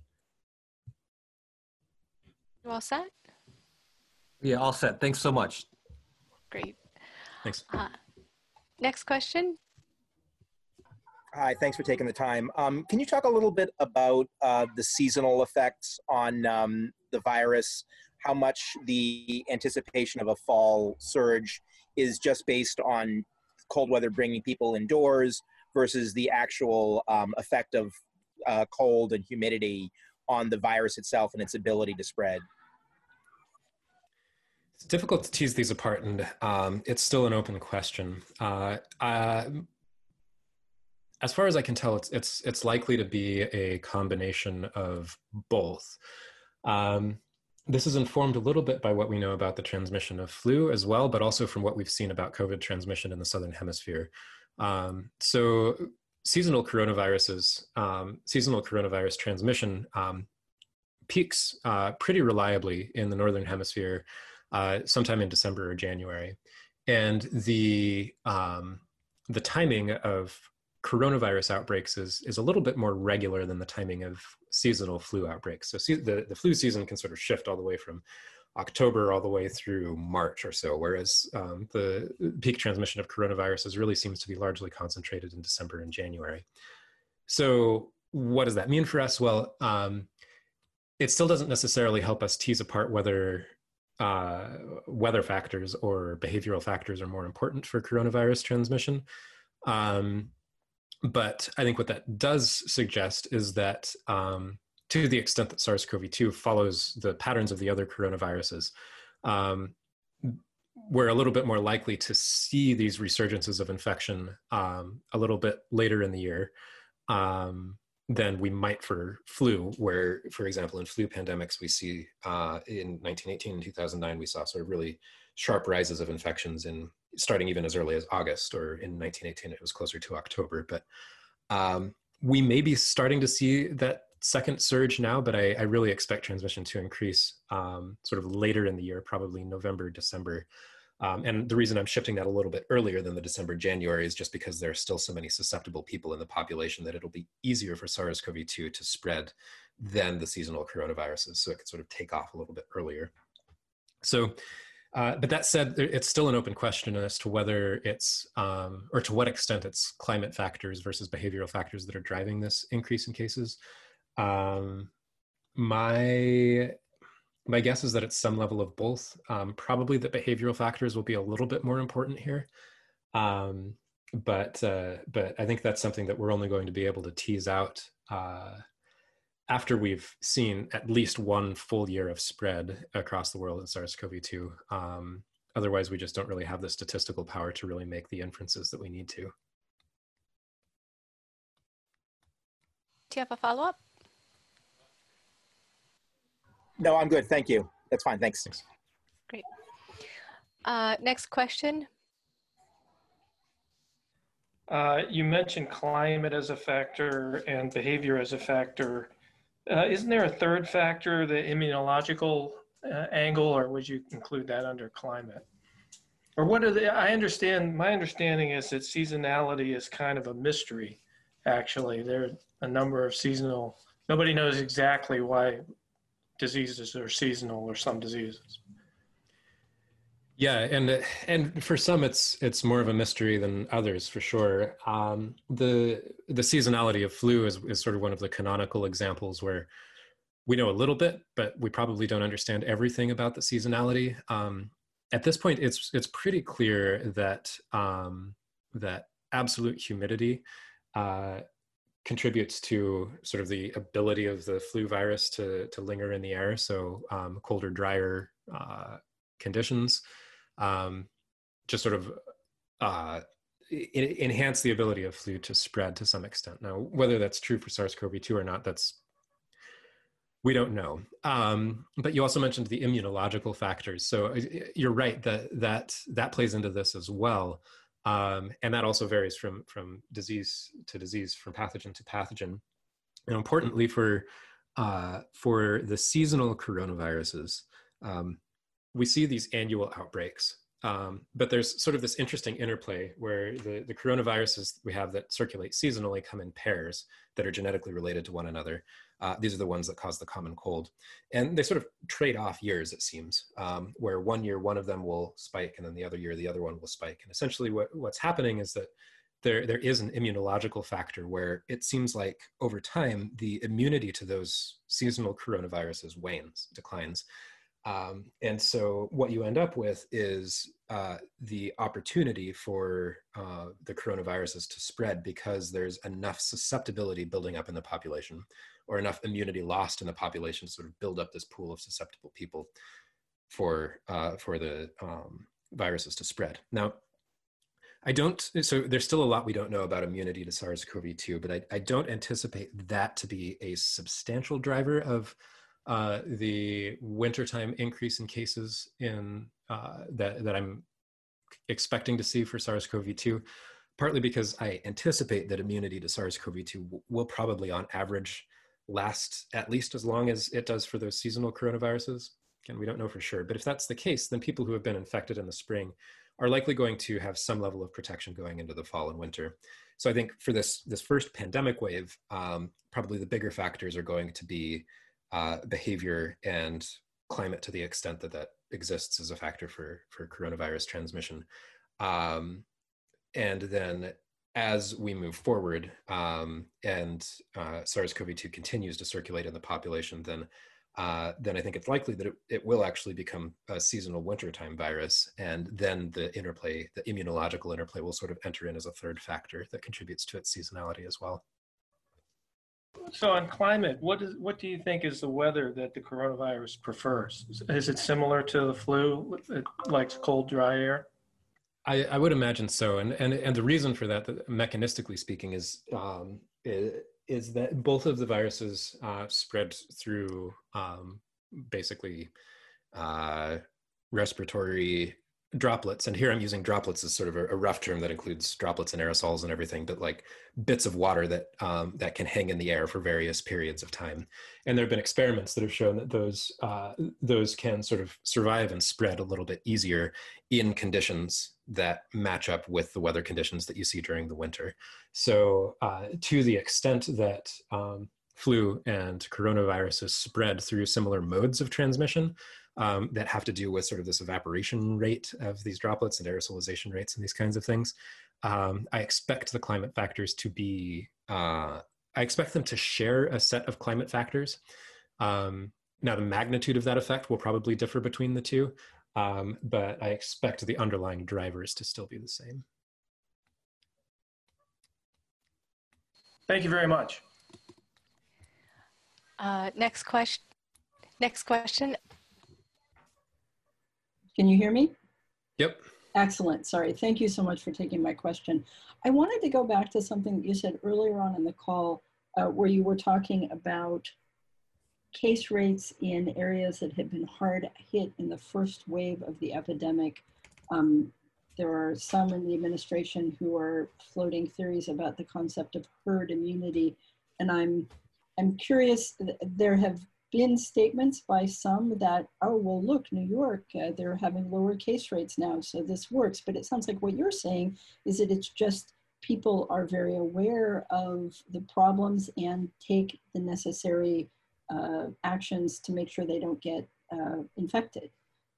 You all set? Yeah, all set. Thanks so much. Great. Thanks. Uh, next question. Hi, thanks for taking the time. Um, can you talk a little bit about uh, the seasonal effects on um, the virus? How much the anticipation of a fall surge is just based on cold weather bringing people indoors versus the actual um, effect of uh, cold and humidity on the virus itself and its ability to spread? It's difficult to tease these apart, and um, it's still an open question. Uh, uh, as far as I can tell, it's it's it's likely to be a combination of both. Um, this is informed a little bit by what we know about the transmission of flu as well, but also from what we've seen about COVID transmission in the Southern Hemisphere. Um, so seasonal coronaviruses, um, seasonal coronavirus transmission um, peaks uh, pretty reliably in the Northern Hemisphere Uh, sometime in December or January. And the, um, the timing of coronavirus outbreaks is, is a little bit more regular than the timing of seasonal flu outbreaks. So se- the, the flu season can sort of shift all the way from October all the way through March or so, whereas um, the peak transmission of coronaviruses really seems to be largely concentrated in December and January. So what does that mean for us? Well, um, it still doesn't necessarily help us tease apart whether Uh, weather factors or behavioral factors are more important for coronavirus transmission. Um, but I think what that does suggest is that um, to the extent that SARS CoV two follows the patterns of the other coronaviruses, um, we're a little bit more likely to see these resurgences of infection um, a little bit later in the year um, than we might for flu, where, for example, in flu pandemics, we see uh, in nineteen eighteen and two thousand nine, we saw sort of really sharp rises of infections in starting even as early as August, or in nineteen eighteen, it was closer to October. But um, we may be starting to see that second surge now, but I, I really expect transmission to increase um, sort of later in the year, probably November, December. Um, and the reason I'm shifting that a little bit earlier than the December, January is just because there are still so many susceptible people in the population that it'll be easier for SARS CoV two to spread than the seasonal coronaviruses. So it could sort of take off a little bit earlier. So, uh, but that said, it's still an open question as to whether it's, um, or to what extent it's climate factors versus behavioral factors that are driving this increase in cases. Um, my, my guess is that it's some level of both. Um, probably that behavioral factors will be a little bit more important here. Um, but, uh, but I think that's something that we're only going to be able to tease out uh, after we've seen at least one full year of spread across the world in SARS CoV two. Um, otherwise, we just don't really have the statistical power to really make the inferences that we need to. Do you have a follow-up? No, I'm good. Thank you. That's fine. Thanks. Thanks. Great. Uh, next question. Uh, you mentioned climate as a factor and behavior as a factor. Uh, isn't there a third factor, the immunological uh, angle, or would you include that under climate? Or what are the, I understand, my understanding is that seasonality is kind of a mystery, actually. There are a number of seasonal, nobody knows exactly why diseases are seasonal or some diseases. Yeah, and and for some it's it's more of a mystery than others, for sure. Um, the the seasonality of flu is, is sort of one of the canonical examples where we know a little bit, but we probably don't understand everything about the seasonality. Um, at this point, it's it's pretty clear that um, that absolute humidity uh, contributes to sort of the ability of the flu virus to to linger in the air. So um, colder, drier uh, conditions. Um, just sort of uh, enhance the ability of flu to spread to some extent. Now, whether that's true for SARS CoV two or not, that's, we don't know. Um, but you also mentioned the immunological factors. So you're right that that, that plays into this as well. Um, and that also varies from, from disease to disease, from pathogen to pathogen. And importantly for, uh, for the seasonal coronaviruses, um, we see these annual outbreaks, um, but there's sort of this interesting interplay where the, the coronaviruses we have that circulate seasonally come in pairs that are genetically related to one another. Uh, these are the ones that cause the common cold. And they sort of trade off years, it seems, um, where one year one of them will spike and then the other year the other one will spike. And essentially what, what's happening is that there, there is an immunological factor where it seems like over time, the immunity to those seasonal coronaviruses wanes, declines. Um, and so what you end up with is uh, the opportunity for uh, the coronaviruses to spread because there's enough susceptibility building up in the population or enough immunity lost in the population to sort of build up this pool of susceptible people for, uh, for the um, viruses to spread. Now, I don't, so there's still a lot we don't know about immunity to SARS CoV two, but I, I don't anticipate that to be a substantial driver of Uh, the wintertime increase in cases in uh, that, that I'm expecting to see for SARS CoV two, partly because I anticipate that immunity to SARS CoV two will probably on average last at least as long as it does for those seasonal coronaviruses. Again, we don't know for sure, but if that's the case, then people who have been infected in the spring are likely going to have some level of protection going into the fall and winter. So I think for this, this first pandemic wave, um, probably the bigger factors are going to be Uh, behavior and climate to the extent that that exists as a factor for, for coronavirus transmission. Um, and then as we move forward um, and uh, SARS CoV two continues to circulate in the population, then, uh, then I think it's likely that it, it will actually become a seasonal wintertime virus. And then the interplay, the immunological interplay will sort of enter in as a third factor that contributes to its seasonality as well. so on climate, what is what do you think is the weather that the coronavirus prefers? Is, is it similar to the flu? It likes cold, dry air? I, I would imagine so, and and and the reason for that, that mechanistically speaking, is um, is, is that both of the viruses uh, spread through um, basically uh, respiratory droplets. And here I'm using droplets as sort of a, a rough term that includes droplets and aerosols and everything, but like bits of water that um, that can hang in the air for various periods of time. And there have been experiments that have shown that those uh, those can sort of survive and spread a little bit easier in conditions that match up with the weather conditions that you see during the winter. So uh, to the extent that um, flu and coronaviruses spread through similar modes of transmission, Um, that have to do with sort of this evaporation rate of these droplets and aerosolization rates and these kinds of things. Um, I expect the climate factors to be, uh, I expect them to share a set of climate factors. Um, now the magnitude of that effect will probably differ between the two, um, but I expect the underlying drivers to still be the same. Thank you very much. Uh, next question. Next question. Can you hear me? Yep. Excellent. Sorry. Thank you so much for taking my question. I wanted to go back to something that you said earlier on in the call, uh, where you were talking about case rates in areas that had been hard hit in the first wave of the epidemic. Um, there are some in the administration who are floating theories about the concept of herd immunity. And I'm, I'm curious, there have been statements by some that, oh, well, look, New York, uh, they're having lower case rates now, so this works. But it sounds like what you're saying is that it's just people are very aware of the problems and take the necessary uh, actions to make sure they don't get uh, infected.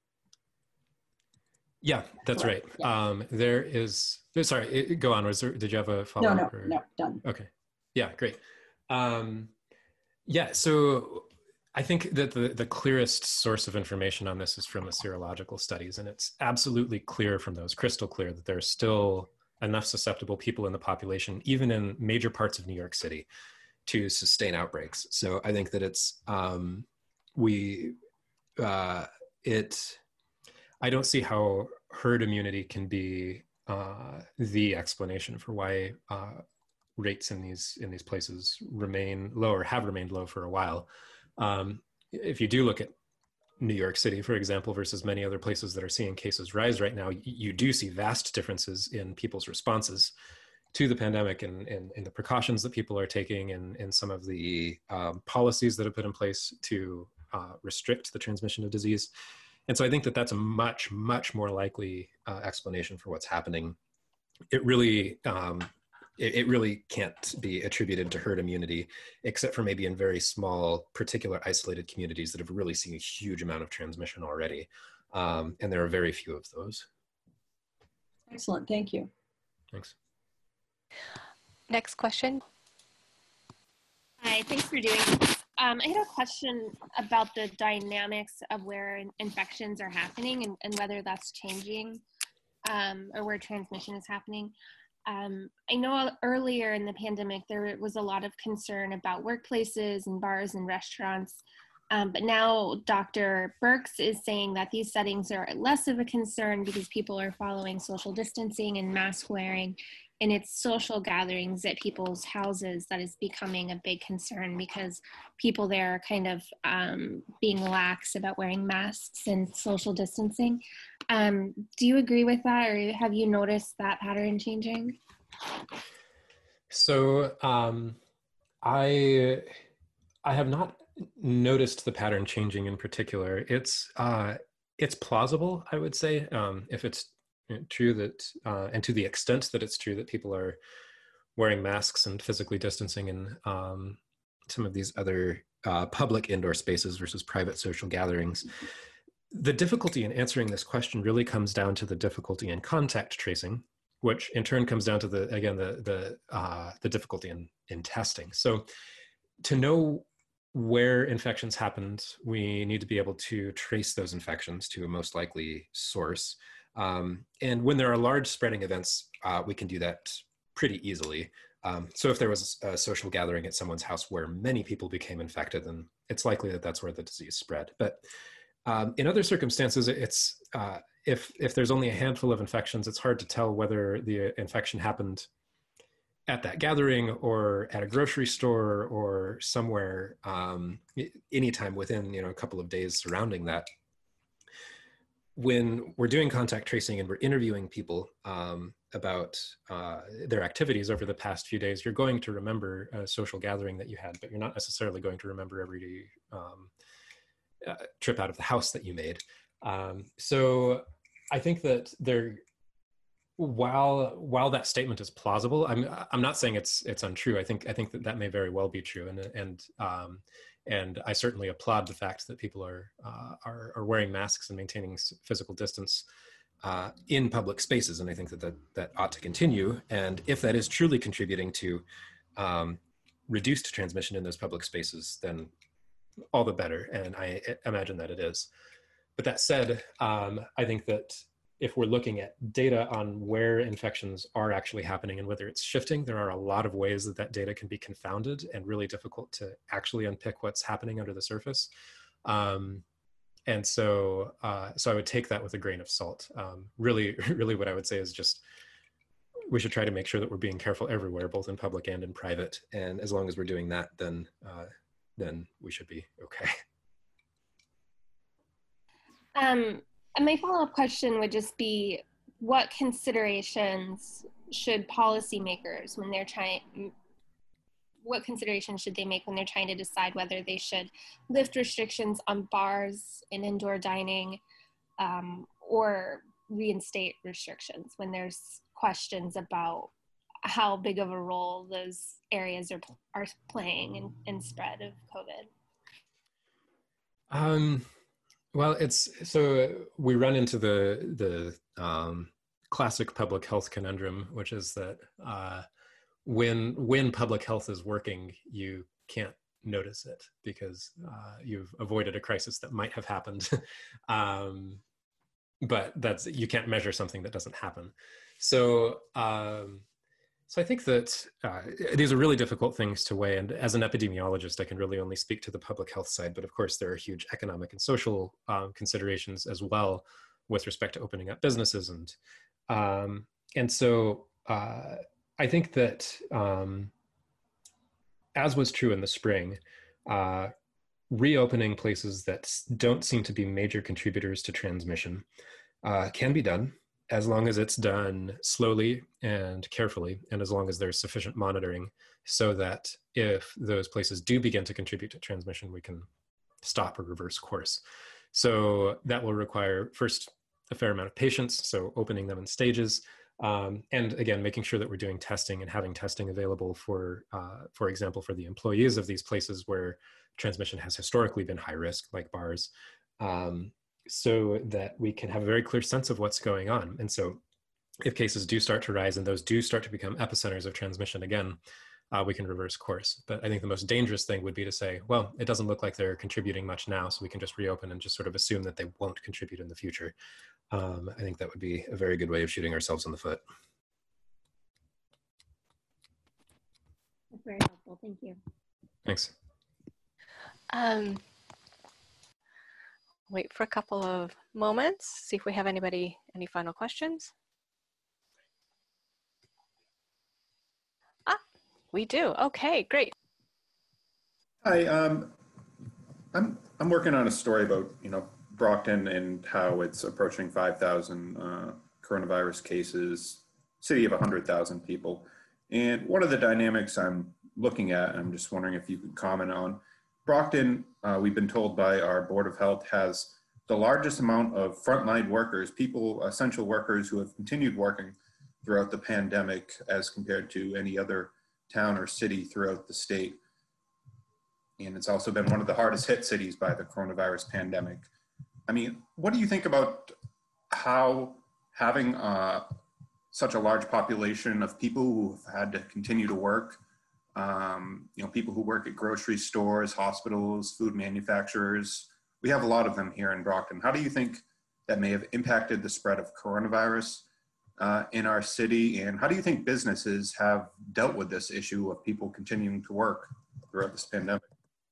Yeah, that's right. Yeah. Um, there is, sorry, it, go on. Was there, did you have a follow-up? No, no, or? no, done. Okay. Yeah, great. Um, yeah, so I think that the, the clearest source of information on this is from the serological studies. And it's absolutely clear from those, crystal clear, that there are still enough susceptible people in the population, even in major parts of New York City, to sustain outbreaks. So I think that it's, um, we, uh, it, I don't see how herd immunity can be uh, the explanation for why uh, rates in these, in these places remain low or have remained low for a while. Um, if you do look at New York City, for example, versus many other places that are seeing cases rise right now, you do see vast differences in people's responses to the pandemic and, and, and the precautions that people are taking and, and some of the um, policies that have put in place to uh, restrict the transmission of disease. And so I think that that's a much, much more likely uh, explanation for what's happening. It really, um, it, it really can't be attributed to herd immunity, except for maybe in very small, particular isolated communities that have really seen a huge amount of transmission already. Um, and there are very few of those. Excellent, thank you. Thanks. Next question. Hi, thanks for doing this. Um, I had a question about the dynamics of where in infections are happening and, and whether that's changing um, or where transmission is happening. Um, I know earlier in the pandemic, there was a lot of concern about workplaces and bars and restaurants. Um, but now Doctor Birx is saying that these settings are less of a concern because people are following social distancing and mask wearing. And it's social gatherings at people's houses that is becoming a big concern because people there are kind of um, being lax about wearing masks and social distancing. Um, do you agree with that, or have you noticed that pattern changing? So um, I, I have not noticed the pattern changing in particular. It's, uh, it's plausible, I would say, um, if it's true that, uh, and to the extent that it's true that people are wearing masks and physically distancing in um, some of these other uh, public indoor spaces versus private social gatherings. The difficulty in answering this question really comes down to the difficulty in contact tracing, which in turn comes down to the, again, the, the, uh, the difficulty in, in testing. So to know where infections happened, we need to be able to trace those infections to a most likely source. Um, and when there are large spreading events, uh, we can do that pretty easily. Um, so if there was a social gathering at someone's house where many people became infected, then it's likely that that's where the disease spread. But um, in other circumstances, it's uh, if if there's only a handful of infections, it's hard to tell whether the infection happened at that gathering or at a grocery store or somewhere um, anytime within you know a couple of days surrounding that. When we're doing contact tracing and we're interviewing people um, about uh, their activities over the past few days, you're going to remember a social gathering that you had, but you're not necessarily going to remember every um, uh, trip out of the house that you made. Um, so I think that there, while while that statement is plausible, I'm I'm not saying it's it's untrue. I think I think that that may very well be true, and and um, and I certainly applaud the fact that people are uh, are, are wearing masks and maintaining physical distance uh, in public spaces, and I think that, that that ought to continue. And if that is truly contributing to um, reduced transmission in those public spaces, then all the better. And I imagine that it is. But that said, um, I think that if we're looking at data on where infections are actually happening and whether it's shifting, there are a lot of ways that that data can be confounded and really difficult to actually unpick what's happening under the surface. Um, and so, uh, so I would take that with a grain of salt. Um, really, really what I would say is just, we should try to make sure that we're being careful everywhere, both in public and in private. And as long as we're doing that, then, uh, then we should be okay. Um, And my follow-up question would just be, what considerations should policymakers, when they're trying, what considerations should they make when they're trying to decide whether they should lift restrictions on bars and indoor dining, um, or reinstate restrictions when there's questions about how big of a role those areas are, are playing in, in spread of COVID? Um. Well, it's so we run into the the um, classic public health conundrum, which is that uh, when when public health is working, you can't notice it because uh, you've avoided a crisis that might have happened, um, but that's you can't measure something that doesn't happen. So. Um, So I think that uh, these are really difficult things to weigh. And as an epidemiologist, I can really only speak to the public health side. But of course, there are huge economic and social um, considerations as well with respect to opening up businesses. And, um, and so uh, I think that um, as was true in the spring, uh, reopening places that don't seem to be major contributors to transmission uh, can be done, as long as it's done slowly and carefully, and as long as there's sufficient monitoring so that if those places do begin to contribute to transmission, we can stop or reverse course. So that will require first a fair amount of patience, so opening them in stages, um, and again, making sure that we're doing testing and having testing available for, uh, for example, for the employees of these places where transmission has historically been high risk, like bars, um, so that we can have a very clear sense of what's going on. And so if cases do start to rise and those do start to become epicenters of transmission again, uh, we can reverse course. But I think the most dangerous thing would be to say, well, it doesn't look like they're contributing much now, so we can just reopen and just sort of assume that they won't contribute in the future. Um, I think that would be a very good way of shooting ourselves in the foot. That's very helpful, thank you. Thanks. Um, Wait for a couple of moments, see if we have anybody, any final questions. Ah, we do. Okay, great. Hi, um, I'm I'm working on a story about you know Brockton and how it's approaching five thousand uh, coronavirus cases, city of one hundred thousand people, and one of the dynamics I'm looking at, and I'm just wondering if you could comment on. Brockton, uh, we've been told by our Board of Health, has the largest amount of frontline workers, people, essential workers who have continued working throughout the pandemic as compared to any other town or city throughout the state. And it's also been one of the hardest hit cities by the coronavirus pandemic. I mean, what do you think about how having uh, such a large population of people who've had to continue to work, Um, you know, people who work at grocery stores, hospitals, food manufacturers. We have a lot of them here in Brockton. How do you think that may have impacted the spread of coronavirus? uh, in our city? And how do you think businesses have dealt with this issue of people continuing to work throughout this pandemic?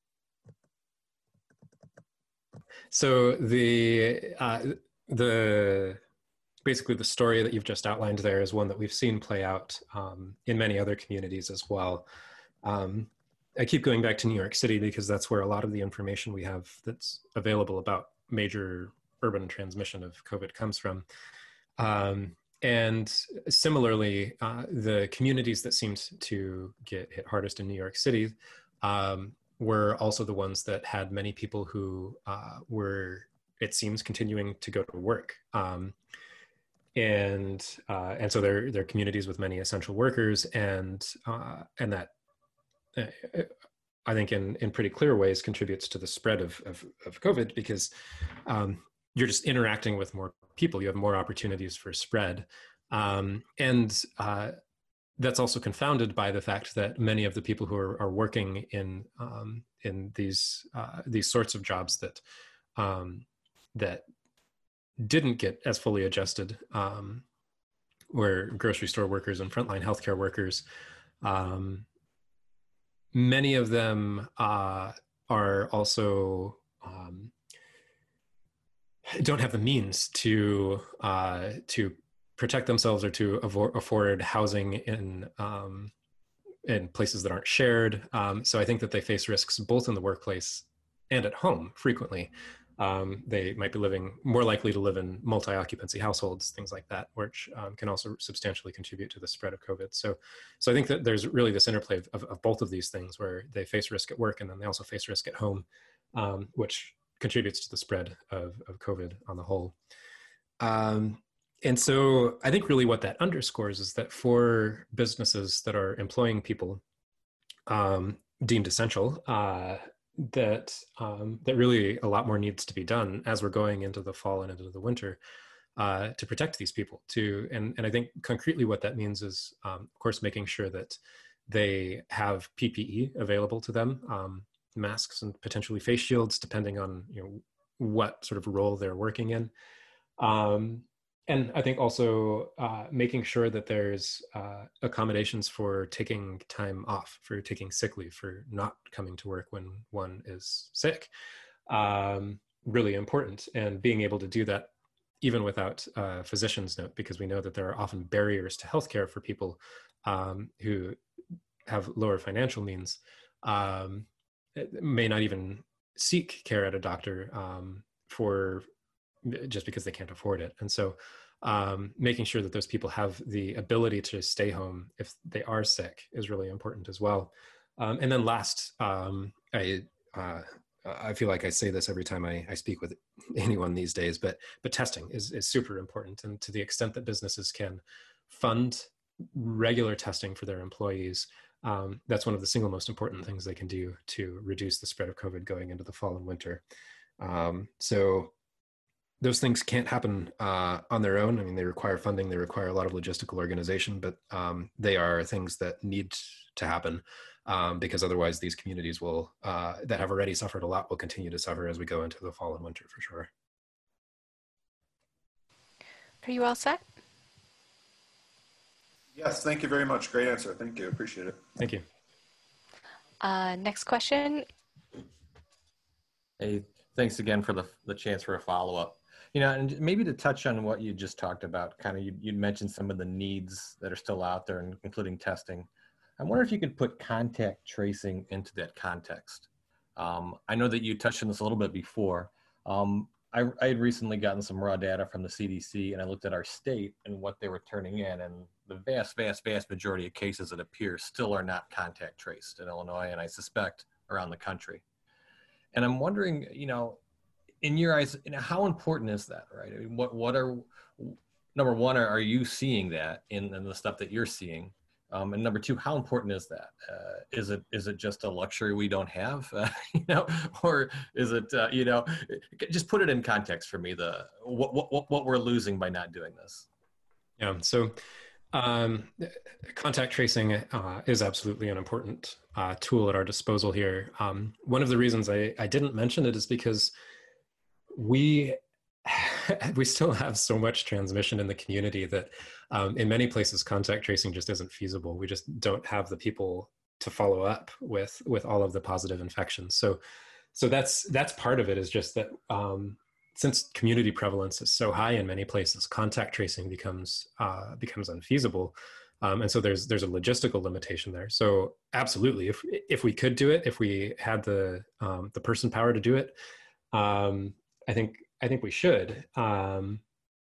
So the uh, the basically the story that you've just outlined there is one that we've seen play out um, in many other communities as well. Um, I keep going back to New York City because that's where a lot of the information we have that's available about major urban transmission of COVID comes from. Um, and similarly, uh, the communities that seemed to get hit hardest in New York City um, were also the ones that had many people who uh, were, it seems, continuing to go to work. Um, and uh, and so they're, they're communities with many essential workers, and uh, and that uh, I think in, in pretty clear ways contributes to the spread of, of, of COVID, because um, you're just interacting with more people, you have more opportunities for spread. Um, and uh, that's also confounded by the fact that many of the people who are, are working in um, in these uh, these sorts of jobs that um, that didn't get as fully adjusted, um, were grocery store workers and frontline healthcare workers. Um, many of them uh, are also um, don't have the means to uh, to protect themselves or to avo- afford housing in um, in places that aren't shared. Um, so I think that they face risks both in the workplace and at home frequently. Um, they might be living, more likely to live in multi-occupancy households, things like that, which um, can also substantially contribute to the spread of COVID. So, so I think that there's really this interplay of, of, of both of these things, where they face risk at work and then they also face risk at home, um, which contributes to the spread of, of COVID on the whole. Um, and so I think really what that underscores is that for businesses that are employing people um, deemed essential, uh, that um, that really a lot more needs to be done as we're going into the fall and into the winter uh, to protect these people. To and and I think concretely what that means is, um, of course, making sure that they have P P E available to them, um, masks and potentially face shields, depending on you know what sort of role they're working in. Um, And I think also uh, making sure that there's uh, accommodations for taking time off, for taking sick leave, for not coming to work when one is sick, um, really important. And being able to do that even without a physician's note, because we know that there are often barriers to healthcare for people um, who have lower financial means, um, may not even seek care at a doctor um, for just because they can't afford it. And so um, making sure that those people have the ability to stay home if they are sick is really important as well. Um, and then last, um, I, uh, I feel like I say this every time I, I speak with anyone these days, but, but testing is, is super important. And to the extent that businesses can fund regular testing for their employees, um, that's one of the single most important things they can do to reduce the spread of COVID going into the fall and winter. Um, so those things can't happen uh, on their own. I mean, they require funding, they require a lot of logistical organization, but um, they are things that need to happen um, because otherwise these communities will, uh, that have already suffered a lot, will continue to suffer as we go into the fall and winter for sure. Are you all set? Yes, thank you very much. Great answer. Thank you. Appreciate it. Thank you. Uh, next question. Hey, thanks again for the, the chance for a follow-up. You know, and maybe to touch on what you just talked about, kind of you, you mentioned some of the needs that are still out there, including testing. I wonder if you could put contact tracing into that context. Um, I know that you touched on this a little bit before. Um, I, I had recently gotten some raw data from the C D C, and I looked at our state and what they were turning in, and the vast, vast, vast majority of cases, it appears, still are not contact traced in Illinois, and I suspect around the country. And I'm wondering, you know, in your eyes, you know, how important is that, right? I mean, what, what are, number one, are, are you seeing that in, in the stuff that you're seeing? Um, and number two, how important is that? Uh, is it is it just a luxury we don't have, uh, you know, or is it, uh, you know, just put it in context for me, the what, what, what we're losing by not doing this. Yeah, so um, contact tracing uh, is absolutely an important uh, tool at our disposal here. Um, one of the reasons I, I didn't mention it is because we we still have so much transmission in the community that um, in many places contact tracing just isn't feasible. We just don't have the people to follow up with with all of the positive infections. So so that's that's part of it, is just that um, since community prevalence is so high in many places, contact tracing becomes uh, becomes unfeasible. Um, and so there's there's a logistical limitation there. So absolutely, if if we could do it, if we had the um, the person power to do it, um, I think I think we should. Um,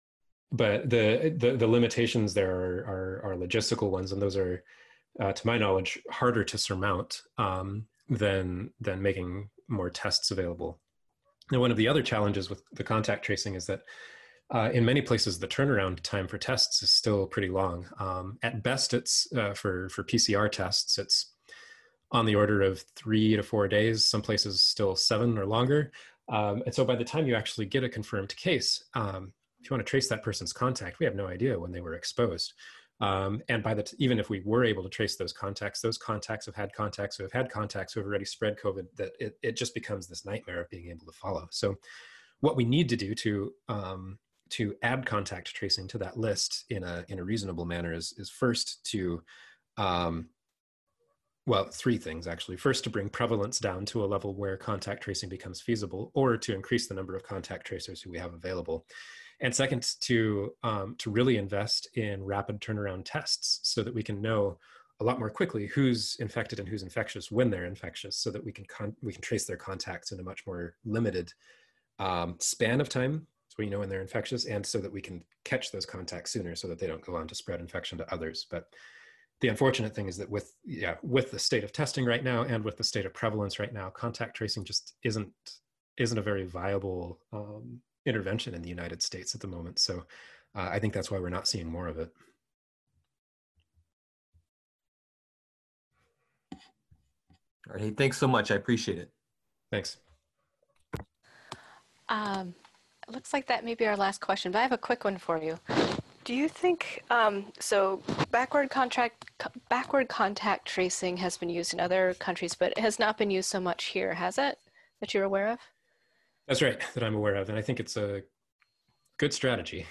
but the, the the limitations there are, are are logistical ones, and those are, uh, to my knowledge, harder to surmount um, than than making more tests available. And one of the other challenges with the contact tracing is that Uh, in many places, the turnaround time for tests is still pretty long. Um, at best, it's uh, for, for P C R tests, it's on the order of three to four days, some places still seven or longer. Um, and so by the time you actually get a confirmed case, um, if you want to trace that person's contact, we have no idea when they were exposed. Um, and by the t- even if we were able to trace those contacts, those contacts have had contacts who have had contacts who have already spread COVID, that it, it just becomes this nightmare of being able to follow. So what we need to do to um, to add contact tracing to that list in a in a reasonable manner is is first to, um, well, three things actually. First, to bring prevalence down to a level where contact tracing becomes feasible, or to increase the number of contact tracers who we have available. And second, to um, to really invest in rapid turnaround tests so that we can know a lot more quickly who's infected and who's infectious when they're infectious, so that we can con- we can trace their contacts in a much more limited um, span of time. So we know when they're infectious, and so that we can catch those contacts sooner so that they don't go on to spread infection to others. But the unfortunate thing is that with, yeah, with the state of testing right now and with the state of prevalence right now, contact tracing just isn't, isn't a very viable um, intervention in the United States at the moment. So uh, I think that's why we're not seeing more of it. All right, hey, thanks so much. I appreciate it. Thanks. Um, It looks like that may be our last question, but I have a quick one for you. Do you think, um, so backward contact, backward contact tracing has been used in other countries, but it has not been used so much here, has it, that you're aware of? That's right, that I'm aware of, and I think it's a good strategy.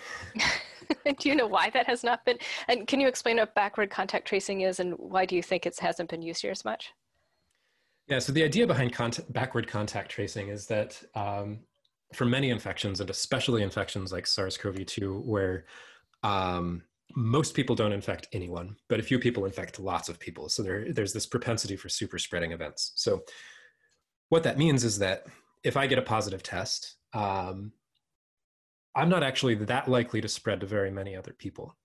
Do you know why that has not been, and can you explain what backward contact tracing is, and why do you think it hasn't been used here as much? Yeah, so the idea behind contact, backward contact tracing is that um, for many infections, and especially infections like SARS CoV two, where um, most people don't infect anyone, but a few people infect lots of people. So there, there's this propensity for super spreading events. So what that means is that if I get a positive test, um, I'm not actually that likely to spread to very many other people.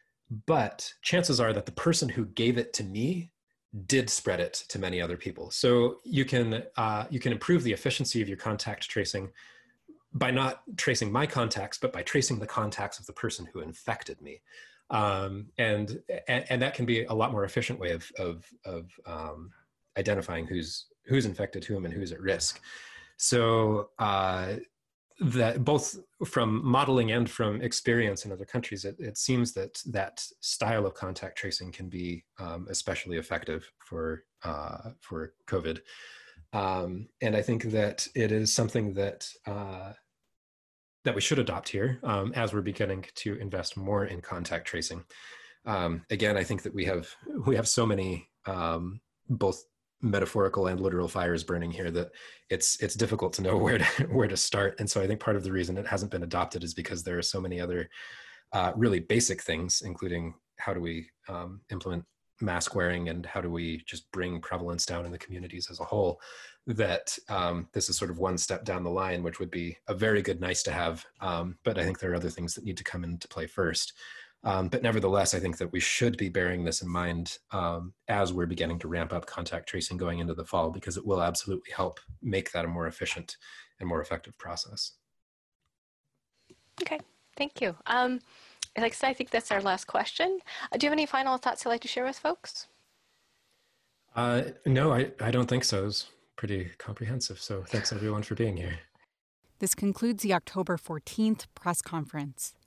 But chances are that the person who gave it to me did spread it to many other people. So you can, uh, you can improve the efficiency of your contact tracing by not tracing my contacts, but by tracing the contacts of the person who infected me. Um, and, and and that can be a lot more efficient way of, of, of um, identifying who's, who's infected whom and who's at risk. So uh, that both from modeling and from experience in other countries, it, it seems that that style of contact tracing can be um, especially effective for, uh, for COVID. Um, and I think that it is something that uh, that we should adopt here um, as we're beginning to invest more in contact tracing. Um, again, I think that we have we have so many um, both metaphorical and literal fires burning here that it's it's difficult to know where to where to start. And so I think part of the reason it hasn't been adopted is because there are so many other uh, really basic things, including how do we um, implement mask wearing and how do we just bring prevalence down in the communities as a whole, that um, this is sort of one step down the line, which would be a very good nice to have. Um, but I think there are other things that need to come into play first. Um, but nevertheless, I think that we should be bearing this in mind um, as we're beginning to ramp up contact tracing going into the fall, because it will absolutely help make that a more efficient and more effective process. Okay, thank you. Um, like I said, I think that's our last question. Uh, do you have any final thoughts you'd like to share with folks? Uh, no, I, I don't think so. It was pretty comprehensive. So thanks everyone for being here. This concludes the October fourteenth press conference.